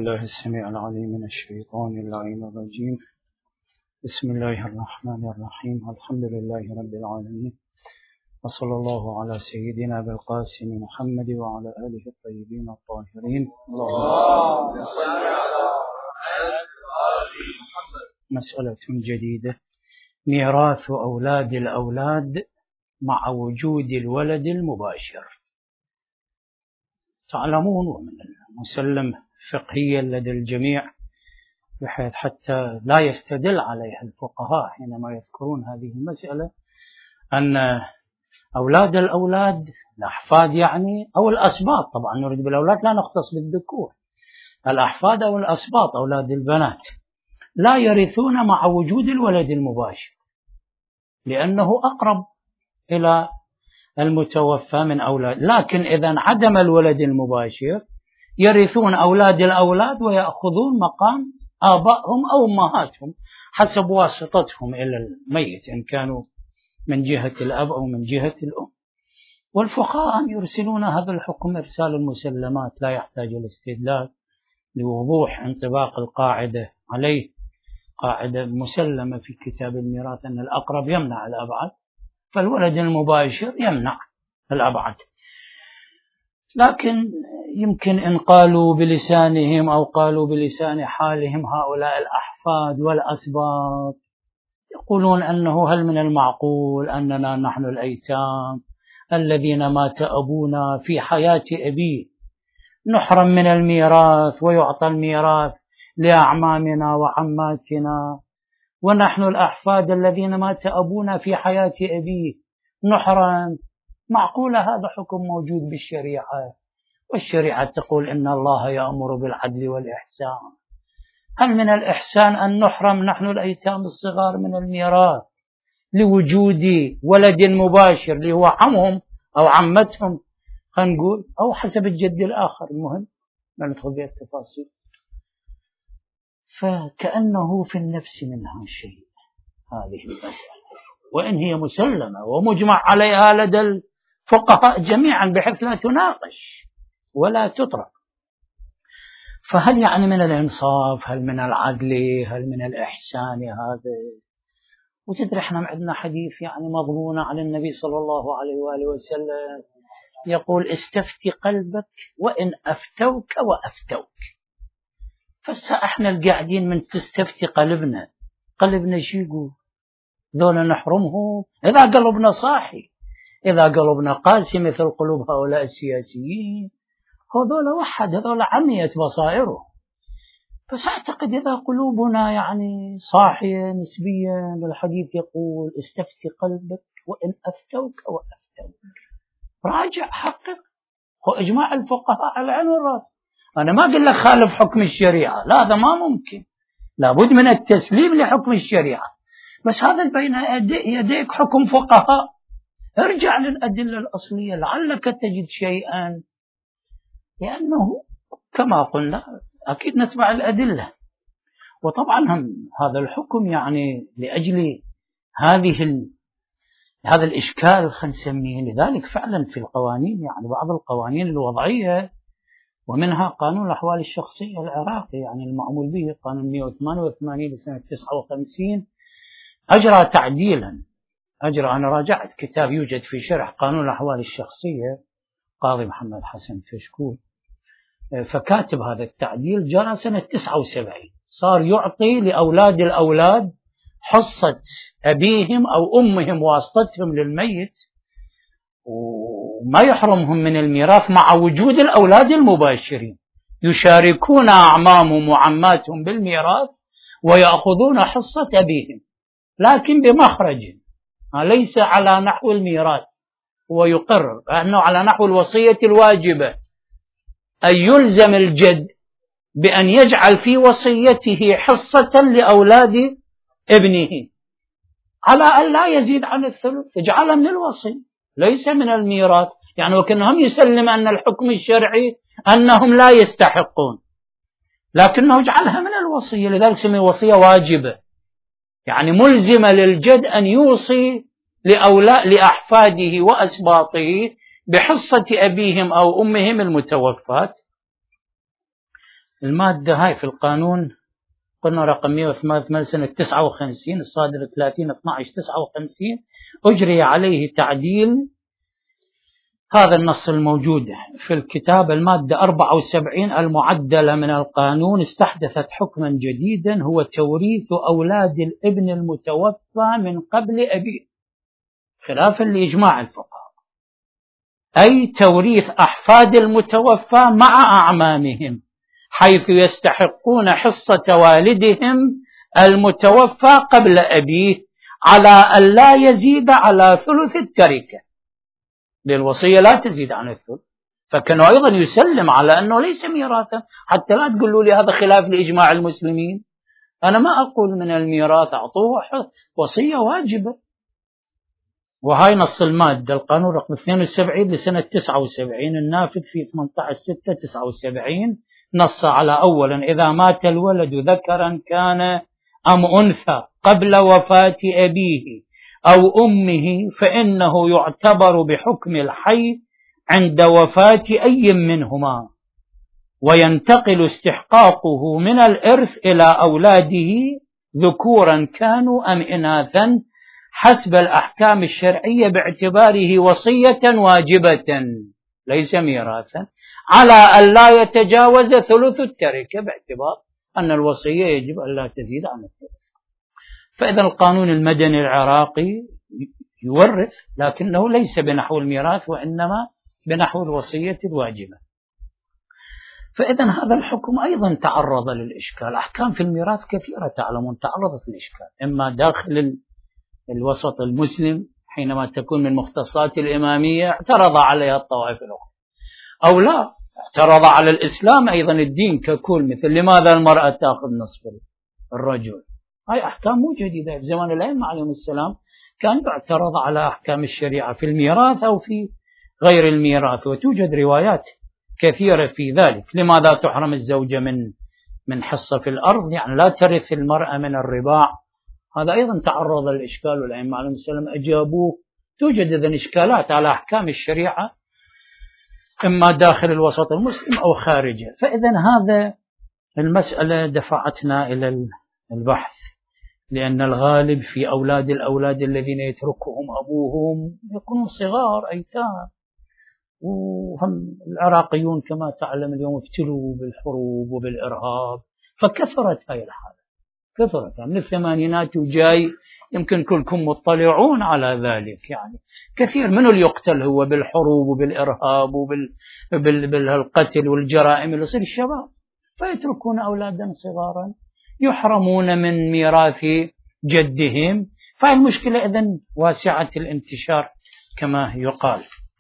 بالله السميع العليم من الشيطان اللعين الرجيم. بسم الله الرحمن الرحيم. الحمد لله رب العالمين، وصلى الله على سيدنا بالقاسم محمد وعلى آله الطيبين الطاهرين. اللهم صل على محمد. مسألة جديدة: ميراث أولاد الأولاد مع وجود الولد المباشر. تعلمون ومن المسلم فقهيا لدى الجميع، بحيث حتى لا يستدل عليها الفقهاء حينما يذكرون هذه المسألة، أن أولاد الأولاد الأحفاد يعني أو الأسباط، طبعا نريد بالأولاد لا نختص بالذكور، الأحفاد أو الأسباط أولاد البنات لا يرثون مع وجود الولد المباشر، لأنه أقرب إلى المتوفى من أولاد. لكن إذا انعدم الولد المباشر يرثون أولاد الأولاد ويأخذون مقام آبائهم أو أمهاتهم حسب واسطتهم إلى الميت، إن كانوا من جهة الأب أو من جهة الأم. والفقهاء يرسلون هذا الحكم إرسال المسلمات، لا يحتاج الاستدلال لوضوح انطباق القاعدة عليه، قاعدة مسلمة في كتاب الميراث أن الأقرب يمنع الأبعد، فالولد المباشر يمنع الأبعد. لكن يمكن إن قالوا بلسانهم أو قالوا بلسان حالهم هؤلاء الأحفاد والأسباط يقولون أنه هل من المعقول أننا نحن الأيتام الذين مات أبونا في حياة أبيه نحرم من الميراث ويعطى الميراث لأعمامنا وعماتنا، ونحن الأحفاد الذين مات أبونا في حياة أبيه نحرم؟ معقول هذا حكم موجود بالشريعة، والشريعة تقول إن الله يأمر بالعدل والإحسان. هل من الإحسان أن نحرم نحن الأيتام الصغار من الميراث لوجود ولد مباشر اللي هو عمهم أو عمتهم، خلينا نقول، أو حسب الجد الآخر، المهم لا ندخل في التفاصيل. فكأنه في النفس منها شيء هذه المسألة، وإن هي مسلمة ومجمع عليها لدى الفقهاء جميعا بحيث لا تناقش ولا تطرق. فهل يعني من الإنصاف، هل من العدل، هل من الإحسان هذا؟ وتدري احنا عندنا حديث يعني مضمون عن النبي صلى الله عليه وآله وسلم يقول: استفتي قلبك وإن أفتوك وأفتوك. فاحنا القاعدين من تستفتي قلبنا شو يقول؟ ذولا نحرمهم إذا قلبنا صاحي، إذا قلبنا قاسي مثل قلوب هؤلاء السياسيين، هذولا وحد، هذولا عميت بصائره. بس أعتقد إذا قلوبنا يعني صاحية نسبيا، الحديث يقول: استفتي قلبك وإن أفتوك وأفتوك. راجع حقق، هو إجماع الفقهاء على العين والرأس. أنا ما أقول لك خالف حكم الشريعة، لا، هذا ما ممكن، لابد من التسليم لحكم الشريعة، بس هذا بين يديك حكم فقهاء. ارجع للأدلة الأصلية لعلك تجد شيئا، لأنه كما قلنا أكيد نتبع الأدلة. وطبعا هذا الحكم يعني لأجل هذا الإشكال خلينا نسميه، لذلك فعلا في القوانين يعني بعض القوانين الوضعية، ومنها قانون الأحوال الشخصية العراقي يعني المعمول به قانون 188 لسنة 59 أجرى تعديلا. أنا راجعت كتاب يوجد في شرح قانون الأحوال الشخصية قاضي محمد حسن كشكول، فكاتب هذا التعديل جرى سنة 79، صار يعطي لأولاد الأولاد حصة أبيهم أو أمهم واسطتهم للميت، وما يحرمهم من الميراث مع وجود الأولاد المباشرين، يشاركون أعمامهم وعماتهم بالميراث ويأخذون حصة أبيهم، لكن بمخرج ليس على نحو الميراث. هو يقرر أنه على نحو الوصية الواجبة، أن يلزم الجد بأن يجعل في وصيته حصة لأولاد ابنه على أن لا يزيد عن الثلث، يجعلها من الوصي ليس من الميراث. يعني وكأنهم يسلم أن الحكم الشرعي أنهم لا يستحقون، لكنه يجعلها من الوصية، لذلك سمي وصية واجبة، يعني ملزمة للجد أن يوصي لأحفاده وأسباطه بحصة أبيهم أو أمهم المتوفات. المادة هاي في القانون قلنا رقم 188 سنة 59 الصادر 30/12/59 أجري عليه تعديل هذا النص الموجود في الكتاب. المادة 74 المعدلة من القانون استحدثت حكما جديدا هو توريث أولاد الابن المتوفى من قبل أبيه، خلافا لإجماع الفقهاء، أي توريث أحفاد المتوفى مع أعمامهم، حيث يستحقون حصة والدهم المتوفى قبل أبيه على أن لا يزيد على ثلث التركة، للوصية لا تزيد عن الثلث. فكانوا أيضا يسلم على أنه ليس ميراثا، حتى لا تقولوا لي هذا خلاف لإجماع المسلمين. أنا ما أقول من الميراث أعطوه وصية واجبة. وهاي نص المادة القانون رقم 72 لسنة 79 النافذ في 18/6/79 نص على أولا إذا مات الولد ذكرا كان أم أنثى قبل وفاة أبيه أو أمه فإنه يعتبر بحكم الحي عند وفاة أي منهما، وينتقل استحقاقه من الإرث إلى أولاده ذكورا كانوا أم إناثا حسب الأحكام الشرعية باعتباره وصية واجبة ليس ميراثا على أن لا يتجاوز ثلث التركة، باعتبار أن الوصية يجب أن لا تزيد عن الثلث. فإذا القانون المدني العراقي يورث، لكنه ليس بنحو الميراث وإنما بنحو الوصية الواجبة. فإذا هذا الحكم أيضا تعرض للإشكال. أحكام في الميراث كثيرة تعلمون تعرضت للإشكال، إما داخل الوسط المسلم حينما تكون من مختصات الإمامية اعترض عليها الطوائف الأخرى، أو لا اعترض على الإسلام أيضا الدين ككل، مثل لماذا المرأة تأخذ نصف الرجل. هاي أحكام مو جديدة، في زمان الأئمة عليهم السلام كان يعترض على أحكام الشريعة في الميراث أو في غير الميراث، وتوجد روايات كثيرة في ذلك. لماذا تحرم الزوجة من حصة في الأرض، يعني لا ترث المرأة من الرباع، هذا أيضا تعرض للإشكال والأئمة عليهم السلام أجابوه. توجد إذن إشكالات على أحكام الشريعة إما داخل الوسط المسلم أو خارجه. فإذا هذا المسألة دفعتنا إلى البحث، لأن الغالب في الأولاد الذين يتركهم أبوهم يكونون صغار أيتام، وهم العراقيون كما تعلم اليوم ابتلوا بالحروب وبالإرهاب، فكثرت هاي الحالة، كثرت من الثمانينات وجاي، يمكن كلكم مطلعون على ذلك. يعني كثير منه اللي يقتل هو بالحروب وبالإرهاب وبالقتل والجرائم اللي يصير الشباب، فيتركون أولادا صغارا يحرمون من ميراث جدهم. فالمشكلة إذن واسعة الانتشار كما يقال.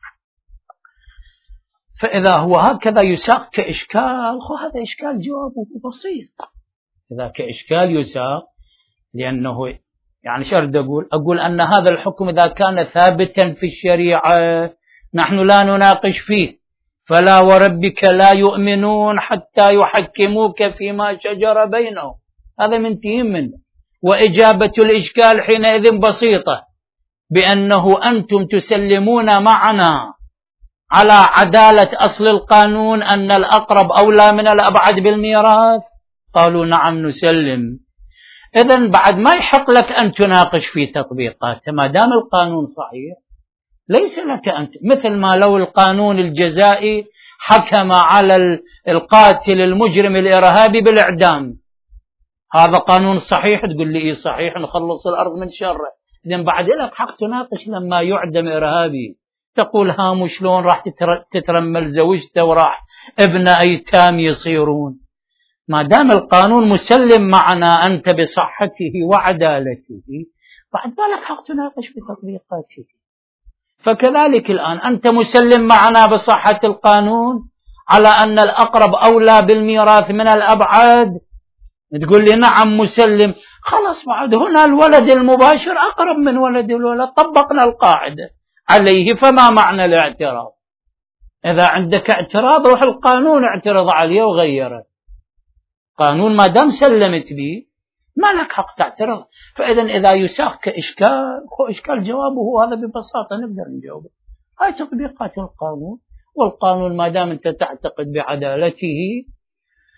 فإذا هو هكذا يساق كإشكال، هذا إشكال جوابه بسيط. إذا كإشكال يساق، لأنه يعني شرد أقول أن هذا الحكم إذا كان ثابتا في الشريعة نحن لا نناقش فيه، فلا وربك لا يؤمنون حتى يحكموك فيما شجر بينهم، هذا منتهي منه. وإجابة الإشكال حينئذ بسيطة، بأنه أنتم تسلمون معنا على عدالة أصل القانون أن الأقرب أولى من الأبعد بالميراث. قالوا نعم نسلم. إذن بعد ما يحق لك أن تناقش في تطبيقاته، ما دام القانون صحيح ليس لك أن مثل ما لو القانون الجزائي حكم على القاتل المجرم الإرهابي بالإعدام، هذا قانون صحيح، تقول لي إيه صحيح نخلص الأرض من شره. زين بعد لك حق تناقش لما يعدم إرهابي، تقول هامو شلون راح تترمل زوجته وراح ابن أيتام يصيرون. ما دام القانون مسلم معنا أنت بصحته وعدالته، بعد ما لك حق تناقش بتطبيقاته. فكذلك الآن أنت مسلم معنا بصحة القانون على أن الأقرب أولى بالميراث من الأبعد، تقول لي نعم مسلم، خلاص بعد هنا الولد المباشر أقرب من ولد الولد، طبقنا القاعدة عليه، فما معنى الاعتراض؟ إذا عندك اعتراض روح القانون اعترض عليه وغيره. قانون ما دام سلمت به ما لك حق تعترض. فإذا إذا يساق كإشكال، هو إشكال جوابه هذا ببساطة نقدر نجاوبه، هاي تطبيقات القانون. والقانون ما دام أنت تعتقد بعدالته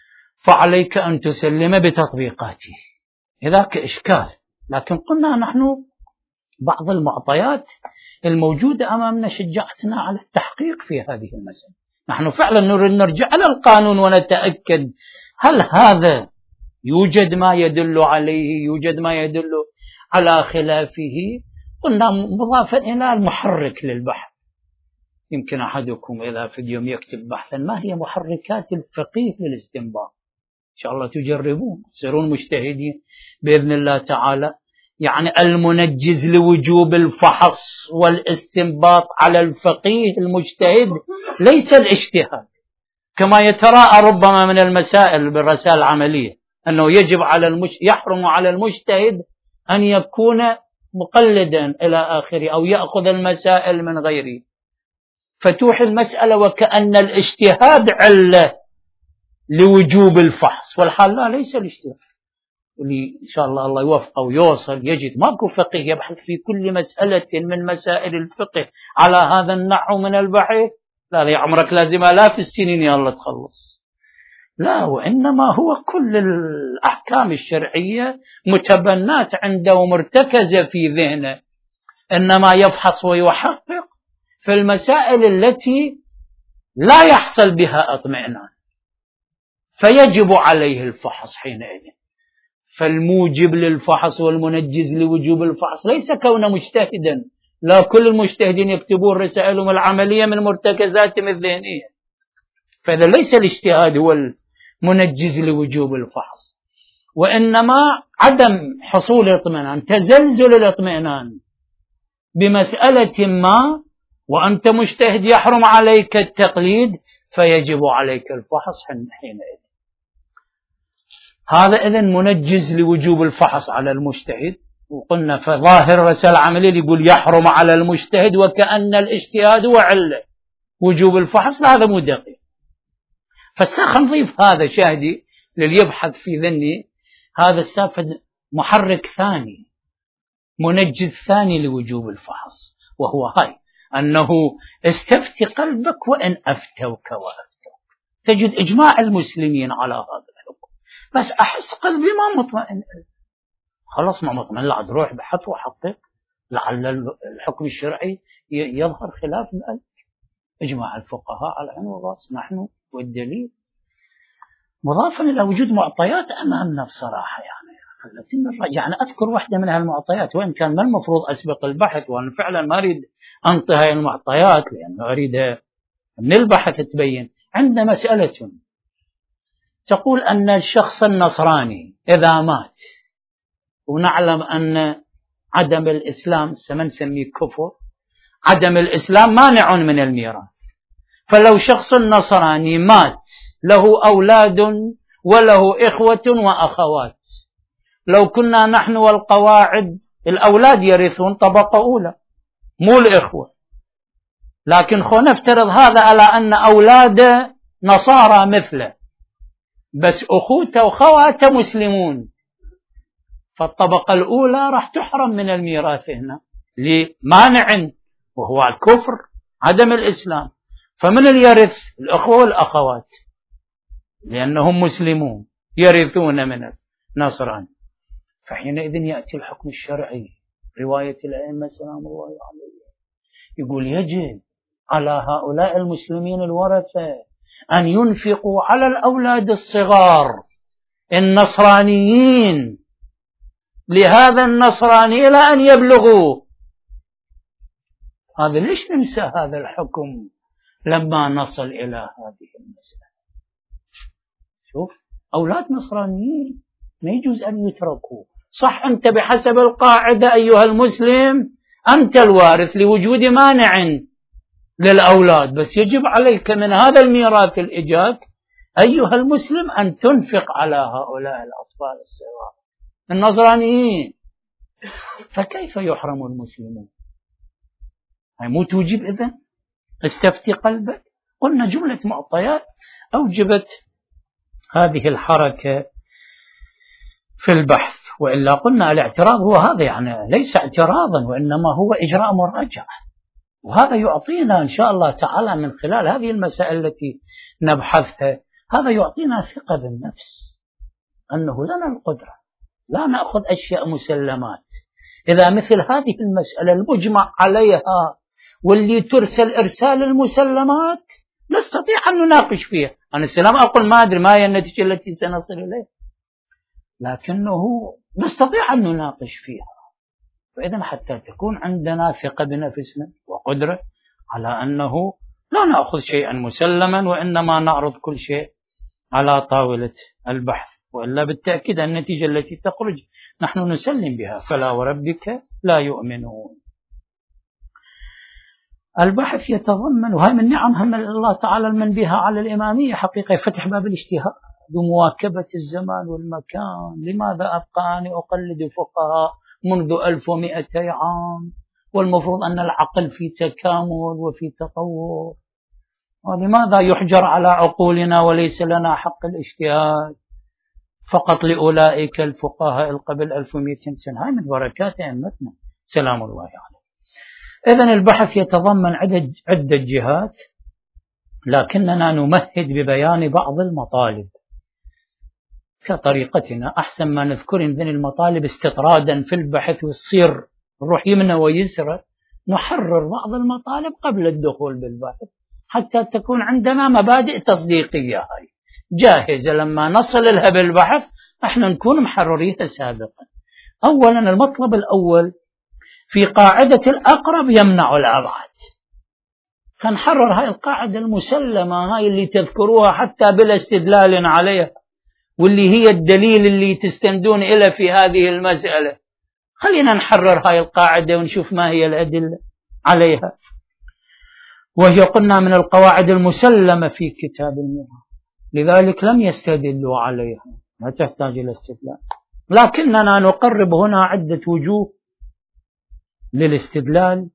فعليك أن تسلم بتطبيقاته. هذاك إشكال. لكن قلنا نحن بعض المعطيات الموجودة أمامنا شجعتنا على التحقيق في هذه المسألة. نحن فعلا نريد نرجع على القانون ونتأكد هل هذا يوجد ما يدل عليه، يوجد ما يدل على خلافه. قلنا مضافا إلى المحرك للبحث. يمكن أحدكم إذا في اليوم يكتب بحثا ما هي محركات الفقيه للاستنباط، إن شاء الله تجربون تصيرون مجتهدين بإذن الله تعالى. يعني المنجز لوجوب الفحص والاستنباط على الفقيه المجتهد ليس الاجتهاد كما يتراءى ربما من المسائل بالرسائل العملية، أنه يجب على يحرم على المجتهد أن يكون مقلدا إلى آخره أو يأخذ المسائل من غيره، فتوحي المسألة وكأن الاجتهاد علة لوجوب الفحص، والحال لا، ليس الاجتهاد. اللي إن شاء الله يوفقه ويوصل يجد ماكو فقيه يبحث في كل مسألة من مسائل الفقه على هذا النحو من البحث، لا يا عمرك لازم آلاف السنين يا الله تخلص، لا، وإنما هو كل الأحكام الشرعية متبنات عنده ومرتكزة في ذهنه، إنما يفحص ويحقق في المسائل التي لا يحصل بها اطمئنان، فيجب عليه الفحص حينئذ. فالموجب للفحص والمنجز لوجوب الفحص ليس كونه مجتهدا، لا، كل المجتهدين يكتبون رسائلهم العملية من مرتكزاتهم الذهنية، فإذا ليس الاجتهاد هو المنجز لوجوب الفحص، وإنما عدم حصول الاطمئنان، تزلزل الاطمئنان بمسألة ما وأنت مجتهد يحرم عليك التقليد، فيجب عليك الفحص حينئذ. هذا إذن منجز لوجوب الفحص على المجتهد. وقلنا فظاهر رسالة عملية يقول يحرم على المجتهد وكأن الاجتهاد هو علة وجوب الفحص، هذا مو دقيق. فالساخ نضيف هذا شاهدي للي يبحث في ذني، هذا السافد محرك ثاني، منجز ثاني لوجوب الفحص، وهو هاي أنه استفتي قلبك وإن أفتوك وأفتوك. تجد إجماع المسلمين على هذا الحكم، بس أحس قلبي ما مطمئن، خلاص ما مطمئن، لا روح بحث وحقق لعل الحكم الشرعي يظهر خلاف القلب. إجماع الفقهاء على عين والراس، نحن والدليل، مضافا إلى وجود معطيات أمامنا بصراحة. يعني أذكر واحدة من هالمعطيات، وإن كان ما المفروض أسبق البحث، وأنا فعلا ما أريد أنطي المعطيات لأنه أريد من البحث تبين. عندنا مسألة تقول أن الشخص النصراني إذا مات، ونعلم أن عدم الإسلام نسميه كفر، عدم الإسلام مانع من الميراث، فلو شخص نصراني مات له أولاد وله إخوة وأخوات، لو كنا نحن والقواعد الأولاد يرثون طبقة أولى مو الإخوة، لكن نفترض هذا على أن أولاد نصارى مثله، بس أخوته وخواته مسلمون، فالطبقة الأولى راح تحرم من الميراث هنا لمانع وهو الكفر عدم الإسلام. فمن اللي يرث؟ الأخوة والأخوات، لأنهم مسلمون يرثون من النصراني. فحينئذ يأتي الحكم الشرعي، رواية الأئمة سلام الله عليه، يقول يجب على هؤلاء المسلمين الورثة أن ينفقوا على الأولاد الصغار النصرانيين لهذا النصراني إلى أن يبلغوا. هذا ليش ننسى هذا الحكم لما نصل إلى هذه المسألة؟ شوف، أولاد نصرانيين ما يجوز أن يتركوا. صح أنت بحسب القاعدة أيها المسلم أنت الوارث لوجود مانع للأولاد، بس يجب عليك من هذا الميراث الإجاك أيها المسلم أن تنفق على هؤلاء الأطفال الصغار النصرانيين. فكيف يحرم المسلمون؟ هاي مو توجب إذن؟ استفتي قلبك. قلنا جملة معطيات أوجبت هذه الحركة في البحث، وإلا قلنا الاعتراض هو هذا، يعني ليس اعتراضا وإنما هو إجراء مراجعة، وهذا يعطينا إن شاء الله تعالى من خلال هذه المسائل التي نبحثها هذا يعطينا ثقة بالنفس أنه لنا القدرة، لا نأخذ أشياء مسلمات. إذا مثل هذه المسألة المجمع عليها واللي ترسل إرسال المسلمات نستطيع أن نناقش فيها. أنا السلام أقول ما أدري ما هي النتيجة التي سنصل إليها، لكنه نستطيع أن نناقش فيها. فإذا حتى تكون عندنا ثقة بنفسنا وقدرة على أنه لا نأخذ شيئا مسلما، وإنما نعرض كل شيء على طاولة البحث، وإلا بالتأكيد النتيجة التي تخرج نحن نسلم بها. فلا وربك لا يؤمنون. البحث يتضمن، وهي من نعم الله تعالى من بها على الإمامية حقيقة، فتح باب الاجتهاد بمواكبة الزمان والمكان. لماذا أبقاني أقلد الفقهاء منذ 1200 عام والمفروض أن العقل في تكامل وفي تطور؟ ولماذا يحجر على عقولنا وليس لنا حق الاجتهاد فقط لأولئك الفقهاء قبل 1200 سنة؟ هاي من بركات أئمتنا سلام الله عليهم. إذن البحث يتضمن عدة جهات، لكننا نمهد ببيان بعض المطالب كطريقتنا. أحسن ما نذكر ذن المطالب استطرادا في البحث والصير نروح يمنى ويسرى، نحرر بعض المطالب قبل الدخول بالبحث حتى تكون عندنا مبادئ تصديقية هاي جاهزة لما نصل لها بالبحث احنا نكون محرريها سابقا. أولا المطلب الأول في قاعدة الأقرب يمنع الأبعد. فنحرر هاي القاعدة المسلمة هاي اللي تذكروها حتى بلا استدلال عليها، واللي هي الدليل اللي تستندون إلى في هذه المسألة. خلينا نحرر هاي القاعدة ونشوف ما هي الأدلة عليها، وهي قلنا من القواعد المسلمة في كتاب الميراث، لذلك لم يستدلوا عليها، لا تحتاج إلى استدلال. لكننا نقرب هنا عدة وجوه للاستدلال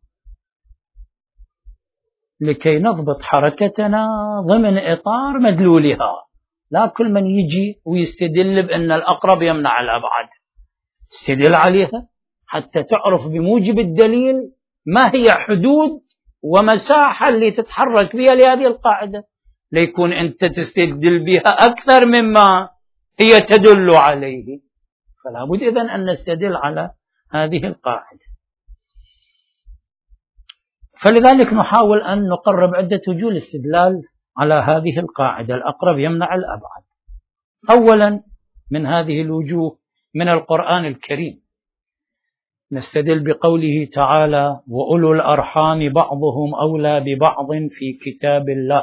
لكي نضبط حركتنا ضمن إطار مدلولها. لا كل من يجي ويستدل بأن الأقرب يمنع الأبعد، استدل عليها حتى تعرف بموجب الدليل ما هي حدود ومساحة اللي تتحرك بها لهذه القاعدة، ليكون أنت تستدل بها أكثر مما هي تدل عليه. فلا بد إذن أن نستدل على هذه القاعدة. فلذلك نحاول أن نقرب عدة وجوه الاستدلال على هذه القاعدة الأقرب يمنع الأبعد. أولا من هذه الوجوه من القرآن الكريم، نستدل بقوله تعالى: وأولو الأرحام بعضهم أولى ببعض في كتاب الله،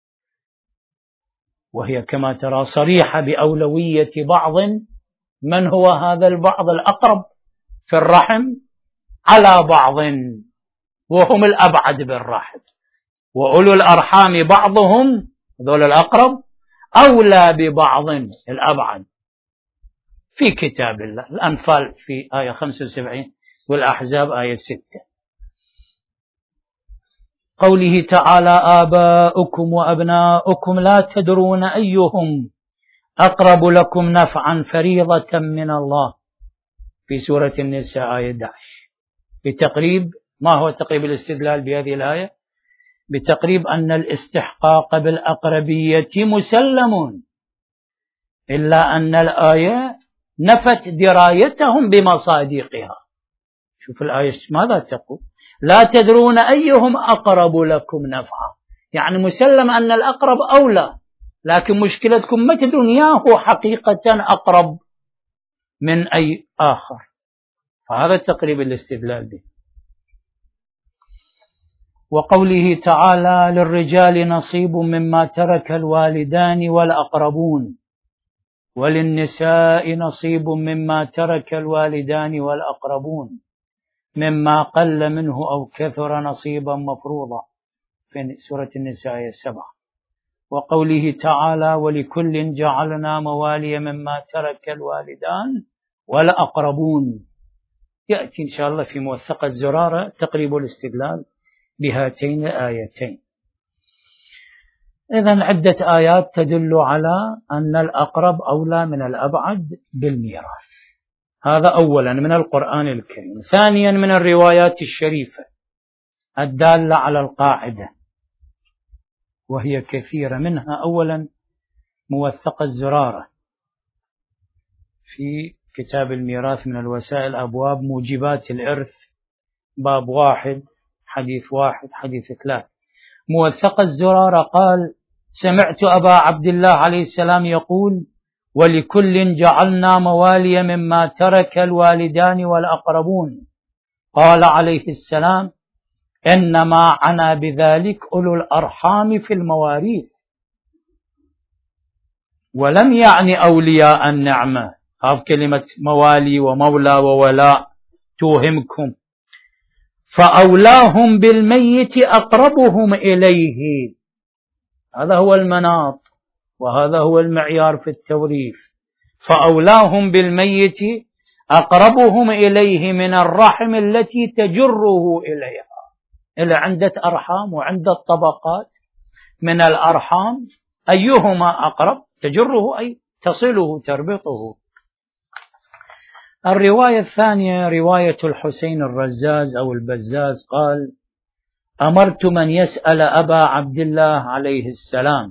وهي كما ترى صريحة بأولوية بعض. من هو هذا البعض الأقرب في الرحم على بعض، وهم الأبعد بالرحم. وأولو الأرحام بعضهم، ذول الأقرب، أولى ببعض الأبعد في كتاب الله. الأنفال في آية 75 والأحزاب آية 6. قوله تعالى: آباؤكم وأبناؤكم لا تدرون أيهم أقرب لكم نفعا فريضة من الله في سورة النساء آية 11. بتقريب، ما هو تقريب الاستدلال بهذه الآية؟ بتقريب أن الاستحقاق بالأقربية مسلم، إلا أن الآية نفت درايتهم بمصادقها. شوف الآية ماذا تقول: لا تدرون أيهم أقرب لكم نفعا، يعني مسلم أن الأقرب أولى، لكن مشكلتكم ما تدرون ياهو حقيقة أقرب من أي آخر. فهذا تقريب الاستدلال به. وقوله تعالى: للرجال نصيب مما ترك الوالدان والأقربون وللنساء نصيب مما ترك الوالدان والأقربون مما قل منه أو كثر نصيبا مفروضا في سورة النساء 7. وقوله تعالى: ولكل جعلنا موالي مما ترك الوالدان والأقربون. يأتي إن شاء الله في موثقة الزرارة تقريب الاستدلال بهاتين الآيتين. إذن عدة آيات تدل على أن الأقرب أولى من الأبعد بالميراث. هذا أولا من القرآن الكريم. ثانيا من الروايات الشريفة الدالة على القاعدة، وهي كثيرة. منها أولا موثق الزرارة في كتاب الميراث من الوسائل أبواب موجبات الإرث باب 1 حديث 1 حديث 3. موثق الزرارة قال: سمعت أبا عبد الله عليه السلام يقول: ولكل جعلنا موالي مما ترك الوالدان والأقربون. قال عليه السلام: إنما عنا بذلك أولو الأرحام في المواريث، ولم يعني أولياء النعمة. هذه كلمة موالي ومولى وولاء توهمكم. فأولاهم بالميت أقربهم إليه. هذا هو المناط وهذا هو المعيار في التوريث. فأولاهم بالميت أقربهم إليه من الرحم التي تجره إليها. إلى عدة أرحام وعدة طبقات من الأرحام، أيهما أقرب تجره أي تصله تربطه. الرواية الثانية رواية الحسين الرزاز أو البزاز قال: أمرت من يسأل أبا عبد الله عليه السلام: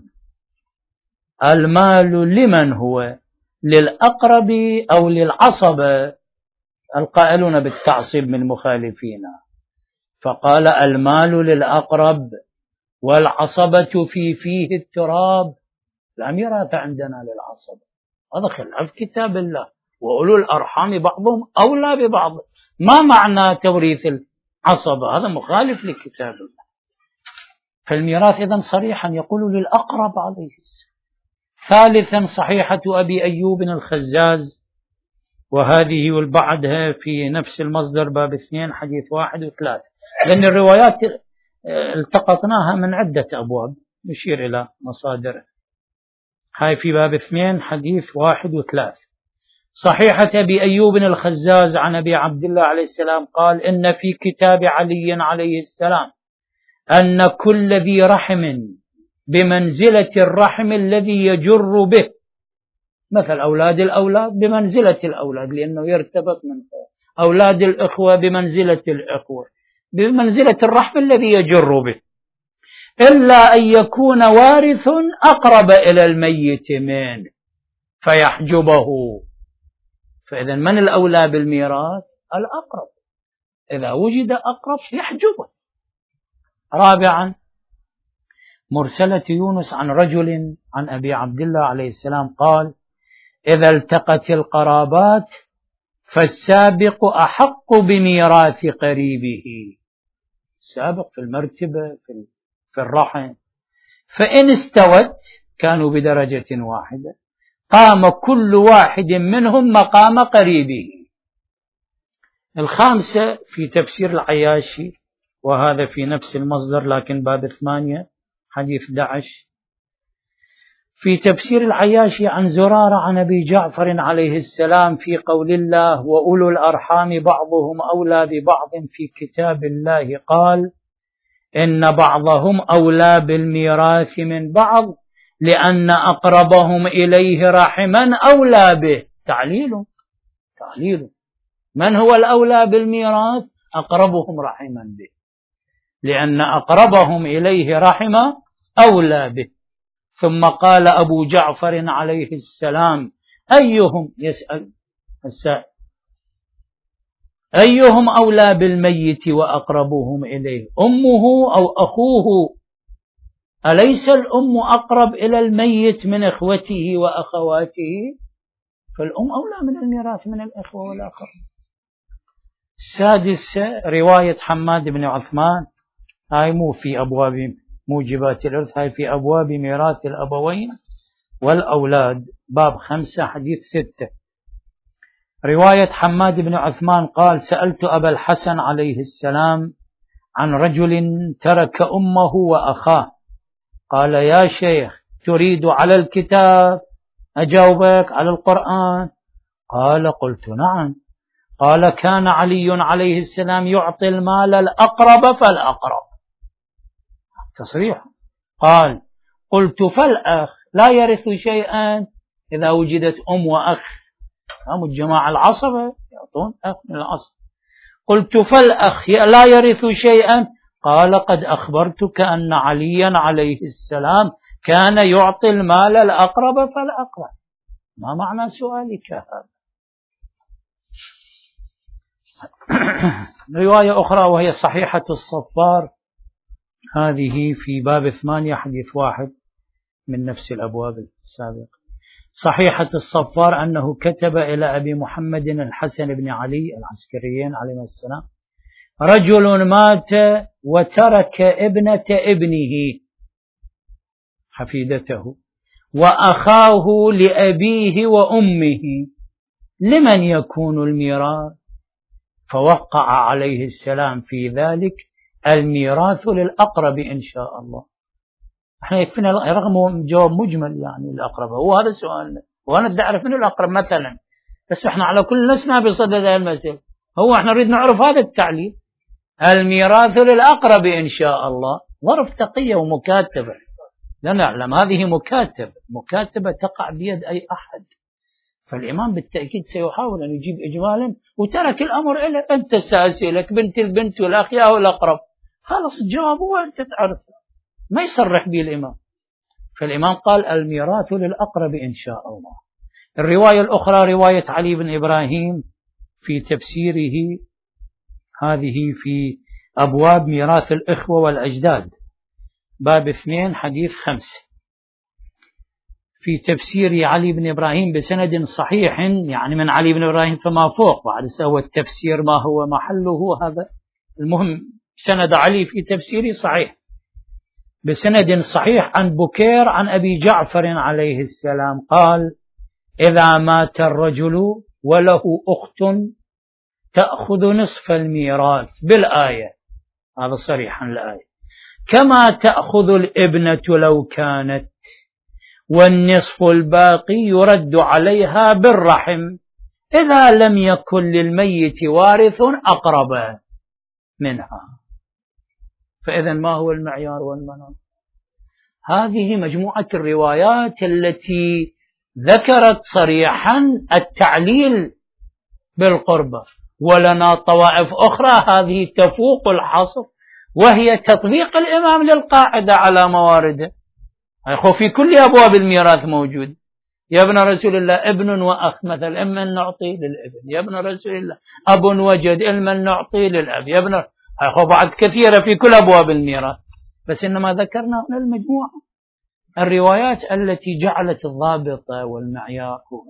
المال لمن هو؟ للأقرب أو للعصبة؟ القائلون بالتعصيب من مخالفينا. فقال: المال للأقرب والعصبة في فيه التراب. لا ميراث عندنا للعصبة، هذا خلاف كتاب الله. وأولو الأرحام بعضهم أولى ببعض. ما معنى توريث العصبة؟ هذا مخالف لكتاب الله. فالميراث إذن صريحا يقول للأقرب عليه السلام. ثالثا صحيحة أبي أيوب الخزاز، وهذه والبعدها في نفس المصدر باب 2 حديث 1 و3، لأن الروايات التقطناها من عدة أبواب نشير إلى مصادرها. هاي في باب 2 حديث 1 و3. صحيحة أبي أيوب الخزاز عن أبي عبد الله عليه السلام قال: إن في كتاب علي عليه السلام أن كل ذي رحم بمنزلة الرحم الذي يجر به، مثل أولاد الأولاد بمنزلة الأولاد لأنه يرتبط من أولاد الإخوة بمنزلة الإخوة بمنزلة الرحم الذي يجر به، إلا أن يكون وارث أقرب إلى الميت منه فيحجبه. فإذا من الأولى بالميراث؟ الأقرب. إذا وجد أقرب يحجبه. رابعا مرسلة يونس عن رجل عن أبي عبد الله عليه السلام قال: إذا التقت القرابات فالسابق أحق بميراث قريبه. السابق في المرتبة في الرحم. فإن استوت كانوا بدرجة واحدة قام كل واحد منهم مقام قريبه. الخامسة في تفسير العياشي، وهذا في نفس المصدر لكن باب 8 حديث 11. في تفسير العياشي عن زرارة عن أبي جعفر عليه السلام في قول الله: وأولو الأرحام بعضهم أولى ببعض في كتاب الله، قال: إن بعضهم أولى بالميراث من بعض لأن أقربهم إليه رحما أولى به. تعليل من هو الأولى بالميراث؟ أقربهم رحما به، لأن أقربهم إليه رحما أولى به. ثم قال أبو جعفر عليه السلام: أيهم يسأل السائل أيهم أولى بالميت وأقربهم إليه، أمه أو أخوه؟ أليس الأم أقرب إلى الميت من إخوته وأخواته؟ فالأم أولى من الميراث من الإخوة والأقرب. السادس رواية حماد بن عثمان، هاي مو في أبواب موجبات الإرث، هاي في أبواب ميراث الأبوين والأولاد باب 5 حديث 6. رواية حماد بن عثمان قال: سألت أبا الحسن عليه السلام عن رجل ترك أمه وأخاه، قال: يا شيخ تريد على الكتاب أجاوبك على القرآن؟ قال: قلت نعم. قال: كان علي عليه السلام يعطي المال الأقرب فالأقرب. تصريح. قال: قلت فالأخ لا يرث شيئا إذا وجدت أم وأخ، هم الجماعة العصبة يعطون أخ من العصب. قلت فالأخ لا يرث شيئا؟ قال: قد أخبرتك أن عليا عليه السلام كان يعطي المال الأقرب فالأقرب. ما معنى سؤالك هذا؟ رواية أخرى وهي صحيحة الصفار، هذه في باب 8 حديث 1 من نفس الأبواب السابقة. صحيحة الصفار أنه كتب إلى أبي محمد الحسن بن علي العسكريين عليه السلام: رجل مات وترك ابنة ابنه حفيدته وأخاه لأبيه وأمه، لمن يكون الميراث؟ فوقع عليه السلام في ذلك: الميراث للأقرب إن شاء الله. احنا يكفينا رغم جواب مجمل يعني الأقرب، هو هذا سؤالنا، وأنا أعرف من الأقرب مثلا، بس احنا على كل لسنا بصدد هذه المسألة، هو احنا نريد نعرف هذا التعليل: الميراث للأقرب إن شاء الله. ظرف تقية ومكاتبة، لا نعلم هذه مكاتبة تقع بيد أي أحد، فالإمام بالتأكيد سيحاول أن يجيب إجمالا، وترك الأمر إلى أنت سأسألك بنت البنت والأخ يا الأقرب، خلص الجواب هو أنت تعرف، ما يصرح به الإمام. فالإمام قال: الميراث للأقرب إن شاء الله. الرواية الأخرى رواية علي بن إبراهيم في تفسيره، هذه في أبواب ميراث الإخوة والأجداد، باب 2 حديث 5، في تفسير علي بن إبراهيم بسند صحيح، يعني من علي بن إبراهيم فما فوق، بعد سوى التفسير ما هو محله هذا، المهم سند علي في تفسيره صحيح بسند صحيح عن بكير عن أبي جعفر عليه السلام قال: إذا مات الرجل وله أخت تأخذ نصف الميراث بالآية، هذا صريحا الآية، كما تأخذ الابنة لو كانت، والنصف الباقي يرد عليها بالرحم إذا لم يكن للميت وارث أقرب منها. فإذا ما هو المعيار والمناط؟ هذه مجموعة الروايات التي ذكرت صريحا التعليل بالقربة، ولنا طوائف أخرى هذه تفوق الحصر، وهي تطبيق الإمام للقاعدة على موارده. في كل أبواب الميراث موجود: يا ابن رسول الله ابن وأخ مثلا، إما نعطي للابن، يا ابن رسول الله أب وجد، إما نعطي للأب، يا ابن بعد كثيرة في كل أبواب الميراث، بس إنما ذكرنا هنا المجموعة الروايات التي جعلت الضابط والمعيار هو.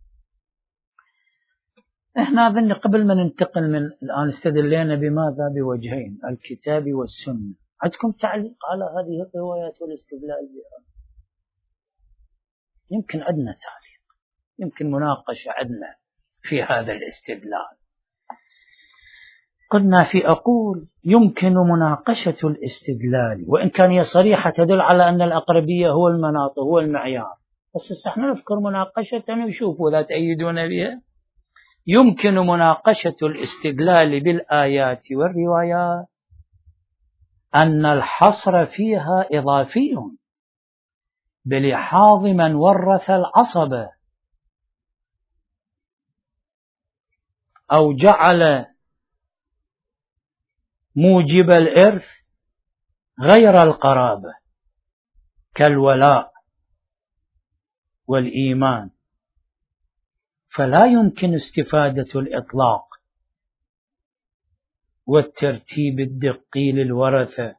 احنا أظن قبل ما ننتقل من الآن استدلينا بماذا؟ بوجهين: الكتاب والسنة. عندكم تعليق على هذه الروايات والاستدلال بها؟ يمكن عندنا تعليق، يمكن مناقشة عندنا في هذا الاستدلال. قلنا في أقول يمكن مناقشة الاستدلال، وإن كان هي صريحة تدل على أن الأقربية هو المناط هو المعيار، بس احنا نذكر مناقشة ونشوف لا تأيدون بها. يمكن مناقشة الاستدلال بالآيات والروايات أن الحصر فيها إضافي بلحاظ من ورث العصبة أو جعل موجب الإرث غير القرابة كالولاء والإيمان، فلا يمكن استفادة الإطلاق والترتيب الدقي للورثة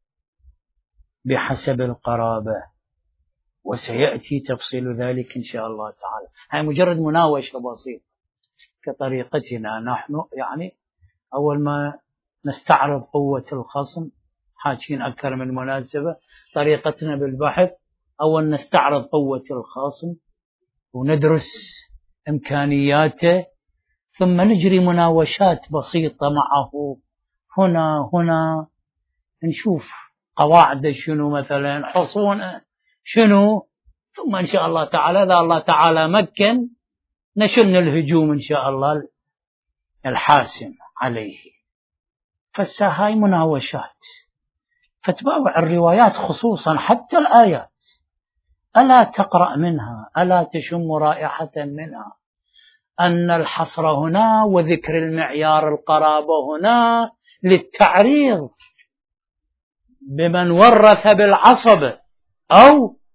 بحسب القرابة، وسيأتي تفصيل ذلك إن شاء الله تعالى. هاي مجرد مناوشة بسيطة كطريقتنا نحن، يعني أول ما نستعرض قوة الخصم، حاكين أكثر من مناسبة، طريقتنا بالبحث أول نستعرض قوة الخصم وندرس إمكانياته، ثم نجري مناوشات بسيطة معه هنا نشوف قواعد شنو مثلا، حصونه شنو، ثم إن شاء الله تعالى إذا الله تعالى مكن نشن الهجوم إن شاء الله الحاسم عليه. فالساهاي مناوشات، فتباوع الروايات خصوصا حتى الآيات، ألا تقرأ منها، ألا تشم رائحة منها أن الحصر هنا وذكر المعيار القرابة هنا للتعريض بمن ورث بالعصبة أو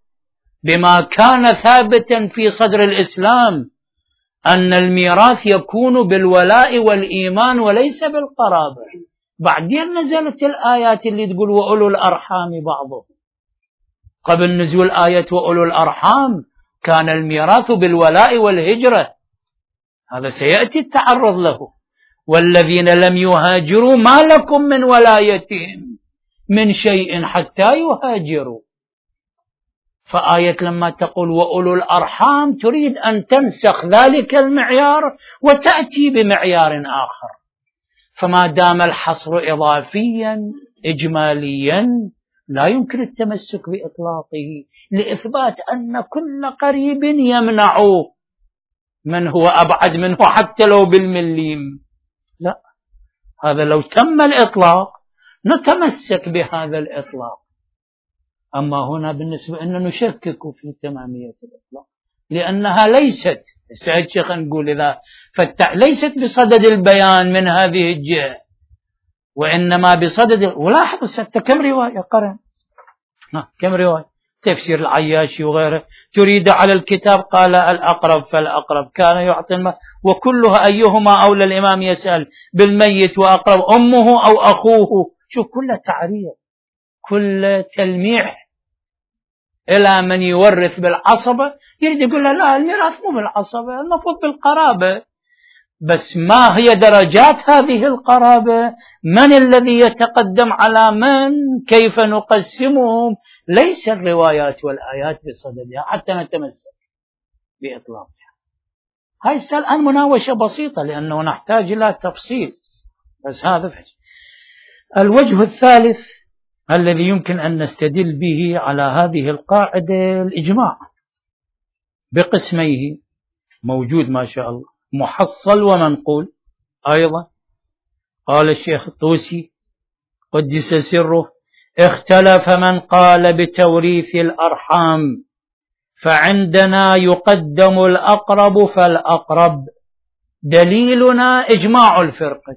بما كان ثابتا في صدر الإسلام أن الميراث يكون بالولاء والإيمان وليس بالقرابة. بعدين نزلت الآيات اللي تقول وأولو الأرحام بعضهم. قبل نزول آية وأولو الأرحام كان الميراث بالولاء والهجرة، هذا سيأتي التعرض له. والذين لم يهاجروا ما لكم من ولايتهم من شيء حتى يهاجروا. فآية لما تقول وأولو الأرحام تريد أن تنسخ ذلك المعيار وتأتي بمعيار آخر. فما دام الحصر إضافيا إجماليا لا يمكن التمسك بإطلاقه لإثبات أن كل قريب يمنع من هو أبعد منه حتى لو بالمليم. لا، هذا لو تم الإطلاق نتمسك بهذا الإطلاق. أما هنا بالنسبة أننا نشكك في تمامية الإطلاق لأنها ليست نقول إذا ليست بصدد البيان من هذه الجهة، وإنما بصدد. ولاحظ كم رواية قرن، كم رواية تفسير العياشي وغيره تريد على الكتاب قال الأقرب فالأقرب كان يعطي وكلها أيهما أولى. الإمام يسأل بالميت وأقرب أمه أو أخوه. شوف كل تعريض، كل تلميح إلى من يورث بالعصبة يريد يقول لا الميراث مو بالعصبة، المفروض بالقرابة. بس ما هي درجات هذه القرابة؟ من الذي يتقدم على من؟ كيف نقسمهم؟ ليس الروايات والآيات بصددها حتى نتمسك بإطلاقها. هاي الآن مناوشة بسيطة لأنه نحتاج إلى تفصيل، بس هذا فجأة. الوجه الثالث الذي يمكن أن نستدل به على هذه القاعدة الإجماع بقسميه موجود ما شاء الله، محصل ومنقول. أيضا قال الشيخ الطوسي قدس سره اختلف من قال بتوريث الأرحام فعندنا يقدم الأقرب فالأقرب، دليلنا إجماع الفرقة.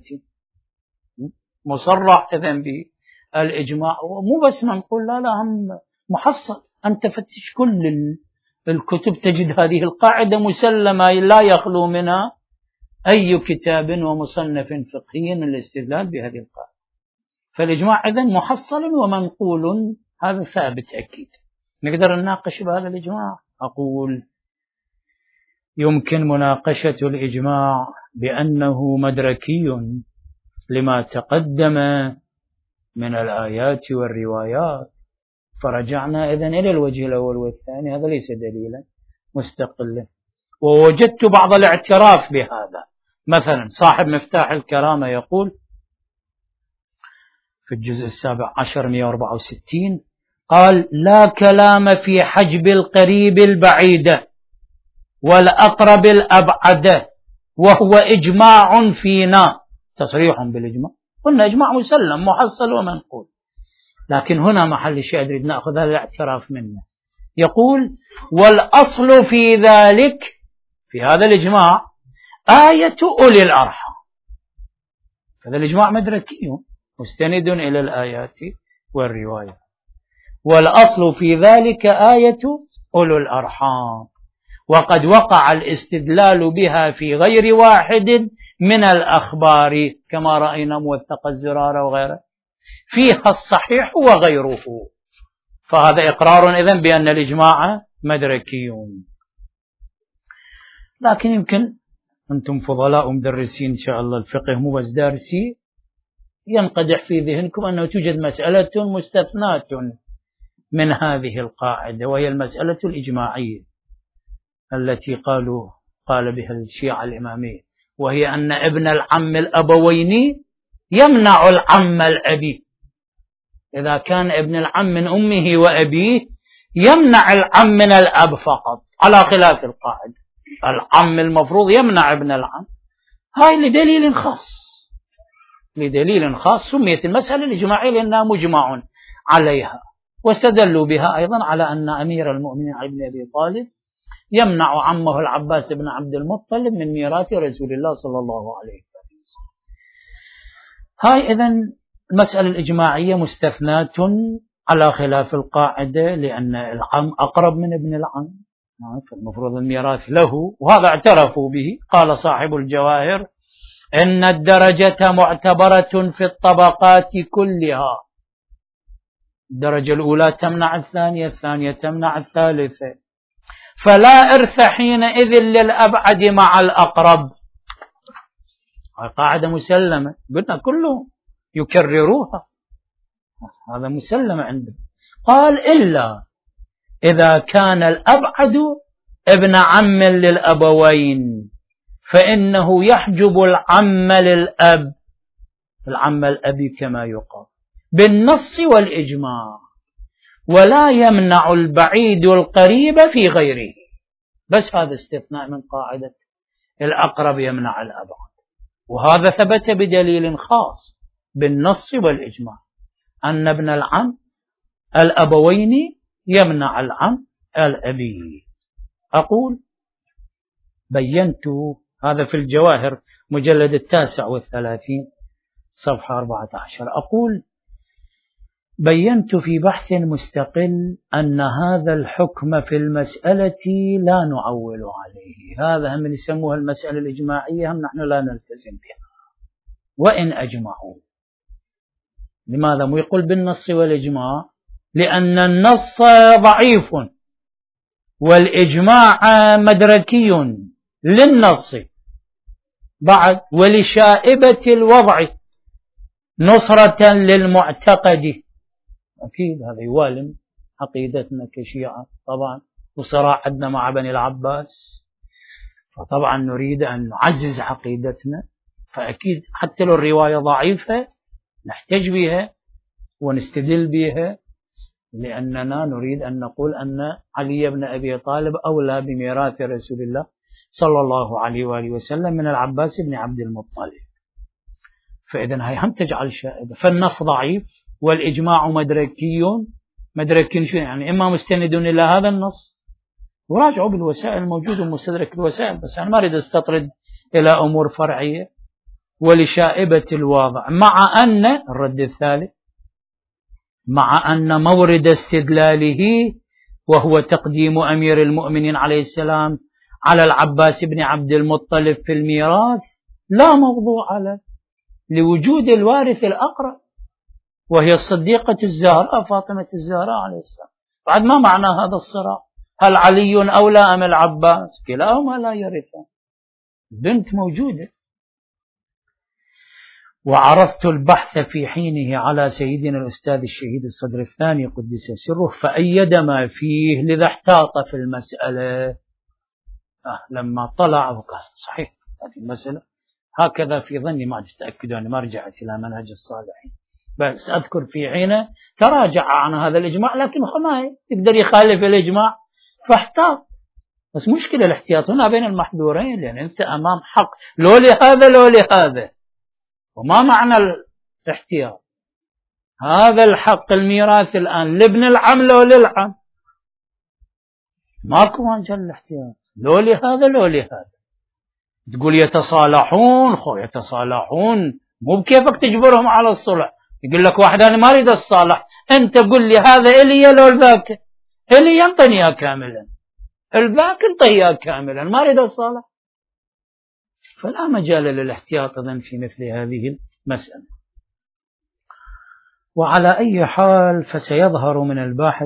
مصرح إذن به الإجماع، ومو بس منقول، لا هم محصل. أنت فتش كل الكتب تجد هذه القاعدة مسلمة لا يخلو منها أي كتاب ومصنف فقهي الاستدلال بهذه القاعدة. فالإجماع إذن محصل ومنقول، هذا ثابت أكيد. نقدر نناقش بهذا الإجماع؟ أقول يمكن مناقشة الإجماع بأنه مدركي لما تقدم من الآيات والروايات. فرجعنا إذن إلى الوجه الأول والثاني، هذا ليس دليلا مستقلا. ووجدت بعض الاعتراف بهذا. مثلا صاحب مفتاح الكرامة يقول في الجزء 17 164 قال لا كلام في حجب القريب البعيد والأقرب الأبعد وهو إجماع فينا. تصريح بالإجماع، قلنا إجماع مسلم محصل ومنقول. لكن هنا محل الشيء نريد نأخذ هذا الاعتراف منه. يقول والأصل في ذلك، في هذا الإجماع، آية أولي الأرحام. هذا الإجماع مدركي مستند إلى الآيات والرواية. والأصل في ذلك آية أولي الأرحام، وقد وقع الاستدلال بها في غير واحد من الأخبار كما رأينا موثق الزرار وغيره، فيها الصحيح وغيره. فهذا إقرار إذن بأن الإجماع مدركي. لكن يمكن أنتم فضلاء مدرسين إن شاء الله الفقه مو بس دارسي، ينقدح في ذهنكم أنه توجد مسألة مستثناة من هذه القاعدة، وهي المسألة الإجماعية التي قال بها الشيعة الإمامية، وهي أن ابن العم الأبوين يمنع العم الأبي. إذا كان ابن العم من أمه وأبيه يمنع العم من الأب فقط، على خلاف القاعدة العم المفروض يمنع ابن العم. هاي لدليل خاص سميت المسألة الإجماعية لأنها مجمع عليها. واستدلوا بها أيضا على أن أمير المؤمنين علي بن أبي طالب يمنع عمه العباس بن عبد المطلب من ميراث رسول الله صلى الله عليه وسلم. هاي إذن المسألة الإجماعية مستثناة على خلاف القاعدة، لأن العم أقرب من ابن العم، فالمفروض الميراث له، وهذا اعترفوا به. قال صاحب الجواهر: إن الدرجة معتبرة في الطبقات كلها، الدرجة الأولى تمنع الثانية، الثانية تمنع الثالثة، فلا إرث حينئذ للأبعد مع الأقرب. قاعدة مسلمة، قلنا كلهم يكرروها، هذا مسلمة عندهم. قال: إلا إذا كان الأبعد ابن عم للأبوين، فإنه يحجب العم للأب، العم الأبي كما يقال، بالنص والإجماع، ولا يمنع البعيد القريب في غيره. بس هذا استثناء من قاعدة الأقرب يمنع الأبعد، وهذا ثبت بدليل خاص بالنص والإجماع، أن ابن العم الأبوين يمنع العم الأبي. أقول: بينت هذا في الجواهر مجلد 39 صفحة 14. أقول: بينت في بحث مستقل أن هذا الحكم في المسألة لا نعول عليه. هذا هم يسموها المسألة الإجماعية، هم نحن لا نلتزم بها وإن أجمعوا. لماذا مو يقول بالنص والإجماع؟ لأن النص ضعيف والإجماع مدركي للنص بعد، ولشائبة الوضع نصرة للمعتقد. أكيد هذا يوالم عقيدتنا كشيعة طبعا، وصراع عندنا مع بني العباس، فطبعا نريد أن نعزز عقيدتنا، فأكيد حتى لو الرواية ضعيفة نحتج بها ونستدل بها، لأننا نريد أن نقول أن علي بن أبي طالب أولى بميراث رسول الله صلى الله عليه وآله وسلم من العباس بن عبد المطلب. فإذن هاي هم تجعل شائبة. فالنص ضعيف والإجماع مدركي شو يعني؟ إما مستند إلى هذا النص، وراجعوا بالوسائل الموجودة ومستدرك الوسائل، بس أنا ما أريد أستطرد إلى أمور فرعية. ولشائبة الواضع، مع أن الرد الثالث، مع أن مورد استدلاله وهو تقديم أمير المؤمنين عليه السلام على العباس بن عبد المطلب في الميراث لا موضوع له، لوجود الوارث الأقرب وهي الصديقة الزهراء فاطمة الزهراء عليه السلام. بعد ما معنى هذا الصراع؟ هل علي أولى أم العباس؟ كلاهما لا يرثان، بنت موجودة. وعرضت البحث في حينه على سيدنا الأستاذ الشهيد الصدر الثاني قدس سره، فأيد ما فيه، لذا احتاط في المسألة. لما طلع وقال صحيح هذه المسألة هكذا في ظني، ما أتأكد أنا ما رجعت إلى منهج الصالحين، بس أذكر في حينه تراجع عن هذا الإجماع، لكن ما يقدر يخالف الإجماع فاحتاط. بس مشكلة الاحتياط هنا بين المحذورين، لأن أنت أمام حق لو لهذا لو لهذا. وما معنى الاحتياط؟ هذا الحق الميراث الآن لابن العم لو للعم، ماكو مجال الاحتياط، لو لهذا لو لهذا. تقول يتصالحون، يتصالحون مو بكيفك تجبرهم على الصلح. يقول لك واحد أنا ما أريد الصالح، أنت قل لي هذا إلي لو الذاك، إلي ينطني إياه كاملا، الذاك انطني إياه كاملا، ما أريد الصالح. فلا مجال للاحتياط إذن في مثل هذه المسألة. وعلى أي حال فسيظهر من الباحث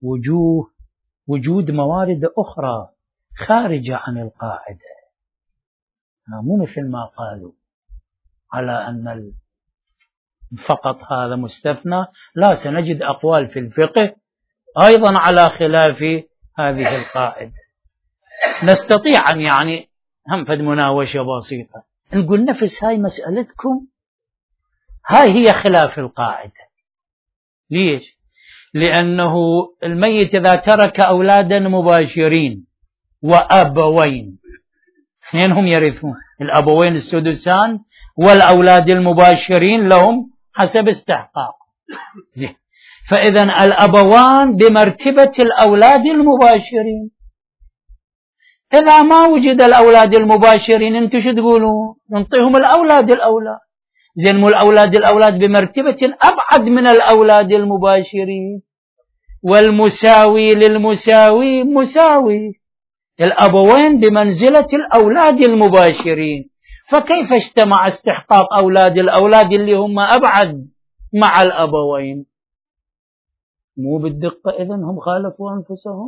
وجود موارد أخرى خارجة عن القاعدة، مو مثل ما قالوا على أن فقط هذا مستثنى. لا، سنجد أقوال في الفقه أيضا على خلاف هذه القاعدة. نستطيع أن يعني هم فد مناوشة بسيطة نقول نفس هاي مسألتكم هاي هي خلاف القاعدة. ليش؟ لأنه الميت إذا ترك أولادا مباشرين وأبوين، اثنينهم يرثون، الأبوين السدسان والأولاد المباشرين لهم حسب استحقاق. فإذا الأبوان بمرتبة الأولاد المباشرين. إذا ما وجد الأولاد المباشرين انتم شو تقولون؟ ننطيهم الأولاد الأولى. زين مو الأولاد بمرتبة أبعد من الأولاد المباشرين، والمساوي للمساوي مساوي، الأبوين بمنزلة الأولاد المباشرين، فكيف اجتمع استحقاق الأولاد اللي هم أبعد مع الأبوين؟ مو بالدقة إذن هم خالفوا أنفسهم،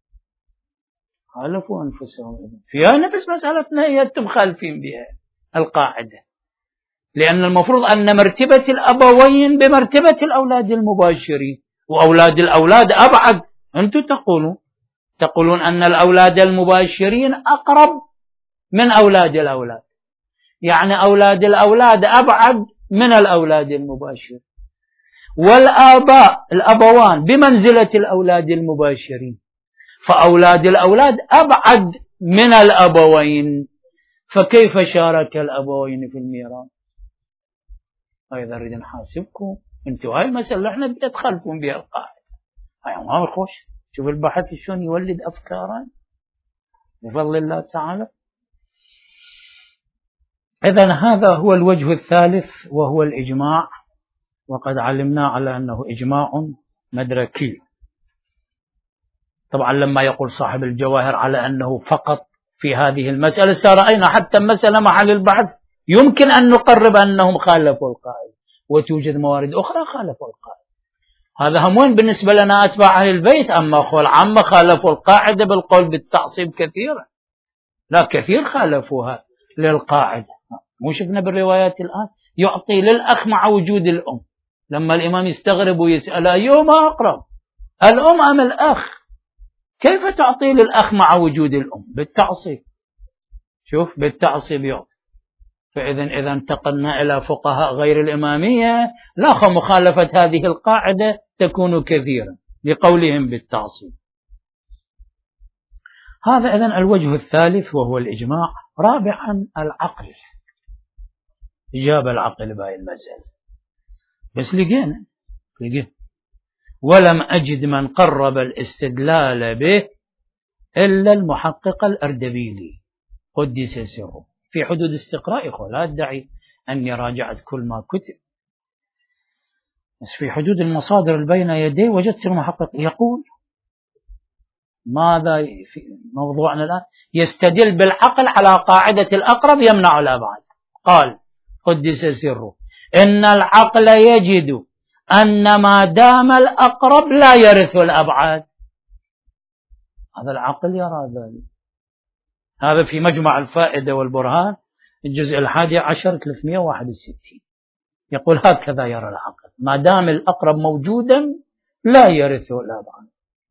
خالفوا أنفسهم إذن. فيها نفس مسألتنا هي أنتم خالفين بها القاعدة، لأن المفروض أن مرتبة الأبوين بمرتبة الأولاد المباشرين، وأولاد الأولاد أبعد. أنتم تقولون أن الأولاد المباشرين أقرب من أولاد الأولاد، يعني أولاد الأولاد أبعد من الأولاد المباشرين، الأبوان بمنزلة الأولاد المباشرين، فأولاد الأولاد أبعد من الأبوين، فكيف شارك الأبوين في الميراث؟ أيضا نريد نحاسبكم أنتم هاي المسألة احنا بتخالفون بها القاعدة. هاي ما خوش، شوف البحث شلون يولد أفكارا بفضل الله تعالى. إذن هذا هو الوجه الثالث وهو الإجماع، وقد علمنا على أنه إجماع مدركي. طبعا لما يقول صاحب الجواهر على أنه فقط في هذه المسألة، رأينا حتى المسألة محل البحث يمكن أن نقرب أنهم خالفوا القاعدة، وتوجد موارد أخرى خالفوا القاعدة. هذا هم وين بالنسبة لنا أتباع أهل البيت، أما أخوة العامة خالفوا القاعدة بالقول بالتعصيب كثيرا، لا كثير خالفوها للقاعدة. مو شفنا بالروايات الآن يعطي للأخ مع وجود الأم، لما الإمام يستغرب ويسأل أيهما أقرب الأم أم الأخ، كيف تعطي للأخ مع وجود الأم؟ بالتعصيب، شوف بالتعصيب يعطي. فإذا انتقلنا إلى فقهاء غير الإمامية لا مخالفة هذه القاعدة تكون كثيرا لقولهم بالتعصيب. هذا إذن الوجه الثالث وهو الإجماع. رابعا العقل، إجابة العقل بهاي المسألة، بس لقينا ولم أجد من قرب الاستدلال به إلا المحقق الأردبيلي قدس سره، في حدود استقرائه، لا أدعي أني راجعت كل ما كتب، بس في حدود المصادر البين يدي وجدت المحقق يقول ماذا في موضوعنا الآن، يستدل بالعقل على قاعدة الأقرب يمنع الأبعد. قال قدس سره إن العقل يجد أن ما دام الأقرب لا يرث الأبعد. هذا العقل يرى ذلك، هذا في مجمع الفائدة والبرهان الجزء 11 361 يقول هكذا يرى العقل، ما دام الأقرب موجودا لا يرث الأبعد.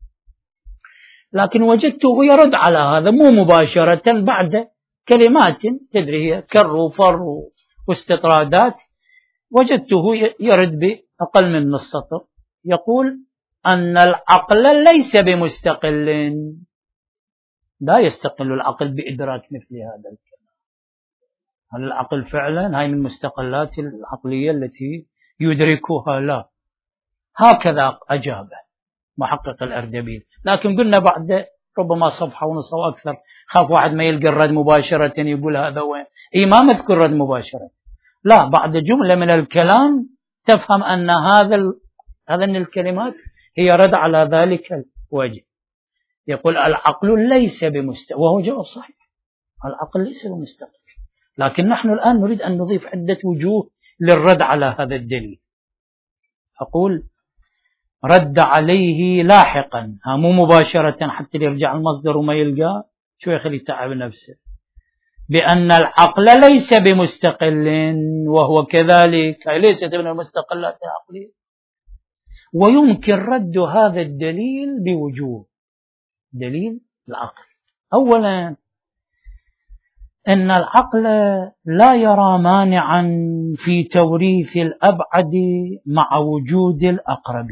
لكن وجدته يرد على هذا مو مباشرة، بعد كلمات تدري هي كر وفر واستطرادات، وجدته يرد بأقل من نص سطر، يقول أن العقل ليس بمستقل، لا يستقل العقل بإدراك مثل هذا الكلام. هل العقل فعلا هاي من المستقلات العقلية التي يدركها؟ لا. هكذا أجاب محقق الأردبيل. لكن قلنا بعد ربما صفحة ونصف أو أكثر خاف واحد ما يلقى الرد مباشرة يقول هذا وين، ما مذكر رد مباشرة، لا، بعد جملة من الكلام تفهم أن هذا الكلمات هي رد على ذلك الوجه. يقول العقل ليس بمستقل، وهو جواب صحيح، العقل ليس بمستقل، لكن نحن الآن نريد أن نضيف عدة وجوه للرد على هذا الدليل. أقول رد عليه لاحقا، مو مباشرة حتى يرجع المصدر وما يلقى شو يخلي تعب نفسه، بأن العقل ليس بمستقل، وهو كذلك، ليست من المستقلات العقلية. ويمكن رد هذا الدليل بوجوه. دليل العقل، أولا أن العقل لا يرى مانعا في توريث الأبعد مع وجود الأقرب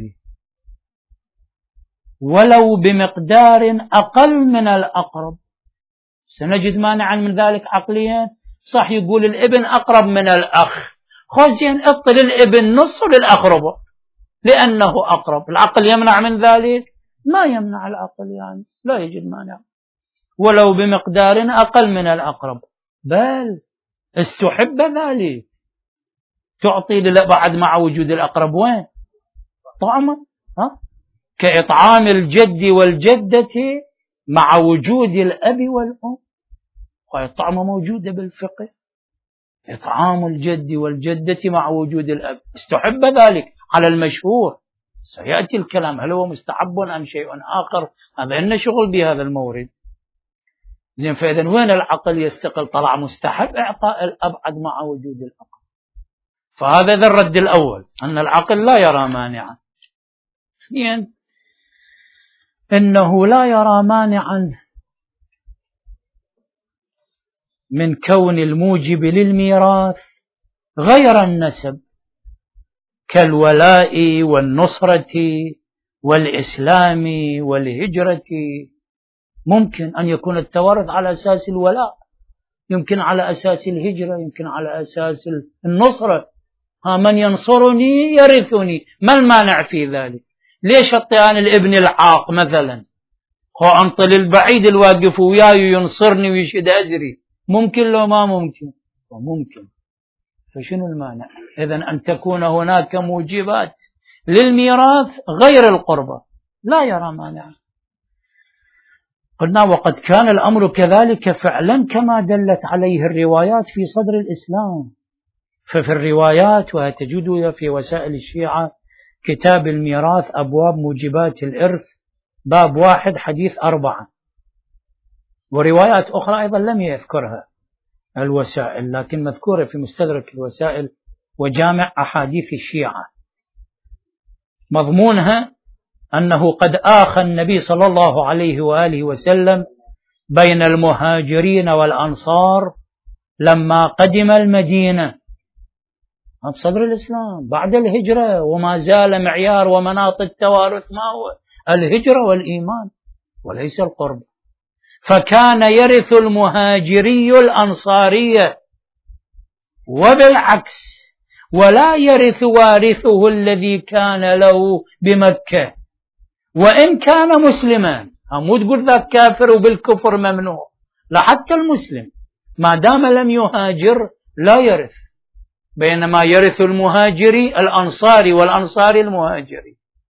ولو بمقدار أقل من الأقرب. سنجد مانعا من ذلك عقليا، صح يقول الابن أقرب من الأخ، خوزين اطل الابن نص للأخ ربع لأنه أقرب، العقل يمنع من ذلك؟ ما يمنع العقل، يعني لا يجد مانع، ولو بمقدار أقل من الأقرب، بل استحب ذلك، تعطي للأبعد مع وجود الأقرب وين؟ طعمه كإطعام الجد والجدة مع وجود الأب والأم، والطعمة موجودة بالفقه، إطعام الجد والجدة مع وجود الأب، استحب ذلك على المشهور، سيأتي الكلام هل هو مستحب أم شيء آخر، هذا إن شغل بهذا المورد. زين، فإذا وين العقل يستقل؟ طلع مستحب إعطاء الأبعد مع وجود الأقرب. فهذا ذا الرد الأول، أن العقل لا يرى مانعا. اثنين، إنه لا يرى مانعا من كون الموجب للميراث غير النسب كالولاء والنصرة والإسلام والهجرة. ممكن أن يكون التوارث على أساس الولاء، يمكن على أساس الهجرة، يمكن على أساس النصرة. من ينصرني يرثني، ما المانع في ذلك؟ ليش أعطيان الابن العاق مثلا هو أنطل البعيد الواقف وياي ينصرني ويشد أزري؟ ممكن لو ما ممكن؟ وممكن. فشنو المانع؟ إذن أن تكون هناك موجبات للميراث غير القربة، لا يرى مانعا. قلنا وقد كان الأمر كذلك فعلا كما دلت عليه الروايات في صدر الإسلام. ففي الروايات، وتجدها في وسائل الشيعة، كتاب الميراث أبواب موجبات الإرث، باب 1 حديث 4، وروايات أخرى أيضا لم يذكرها الوسائل، لكن مذكورة في مستدرك الوسائل وجامع أحاديث الشيعة. مضمونها أنه قد آخى النبي صلى الله عليه وآله وسلم بين المهاجرين والأنصار لما قدم المدينة بصدر الإسلام بعد الهجرة، وما زال معيار ومناط التوارث ما هو؟ الهجرة والإيمان وليس القرب. فكان يرث المهاجري الأنصارية، وبالعكس ولا يرث وارثه الذي كان له بمكة وإن كان مسلما. مو تقول ذاك كافر وبالكفر ممنوع، لا، حتى المسلم ما دام لم يهاجر لا يرث، بينما يرث المهاجري الأنصاري والأنصاري المهاجري.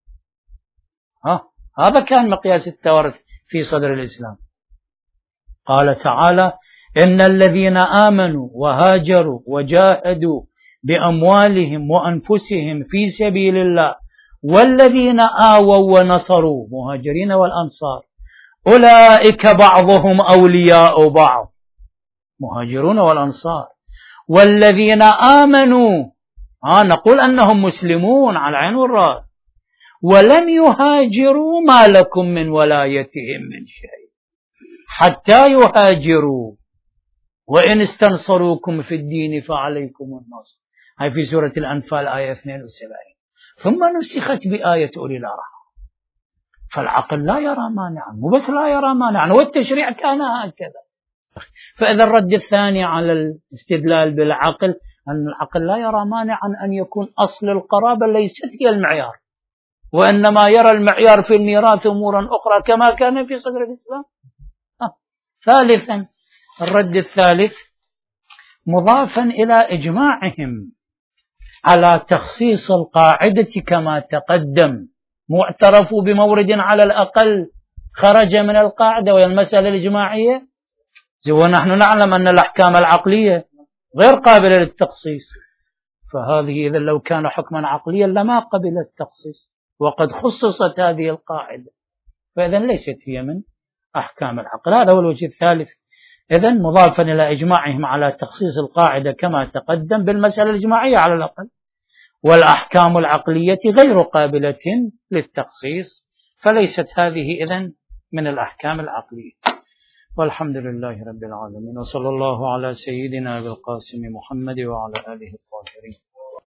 هذا كان مقياس التوارث في صدر الإسلام. قال تعالى: إن الذين آمنوا وهاجروا وجاهدوا بأموالهم وأنفسهم في سبيل الله والذين آووا ونصروا، مهاجرين والأنصار، أولئك بعضهم أولياء بعض، مهاجرون والأنصار. والذين آمنوا نقول أنهم مسلمون على العين والرأس، ولم يهاجروا ما لكم من ولايتهم من شيء حتى يهاجروا، وإن استنصروكم في الدين فعليكم النصر. هاي في سورة الأنفال آية 72. ثم نسخت بآية أولي الأرحام. فالعقل لا يرى مانعا، مو بس لا يرى مانعا، والتشريع كان هكذا. فإذا الرد الثاني على الاستدلال بالعقل أن العقل لا يرى مانعا أن يكون أصل القرابة ليست هي المعيار، وإنما يرى المعيار في الميراث أمورا أخرى كما كان في صدر الإسلام. ثالثا، الرد الثالث مضافا إلى إجماعهم على تخصيص القاعدة كما تقدم، معترفوا بمورد على الأقل خرج من القاعدة وهي المسألة الإجماعية. ونحن نعلم أن الأحكام العقلية غير قابلة للتخصيص، فهذه إذا لو كان حكما عقليا لما قبل التخصيص، وقد خصصت هذه القاعدة، فإذا ليست هي من أحكام العقل. هذا هو الوجه الثالث. إذن مضافا إلى إجماعهم على تخصيص القاعدة كما تقدم بالمسألة الإجماعية على الأقل، والأحكام العقلية غير قابلة للتخصيص، فليست هذه إذن من الأحكام العقلية. والحمد لله رب العالمين، وصلى الله على سيدنا أبي القاسم محمد وعلى آله الطاهرين.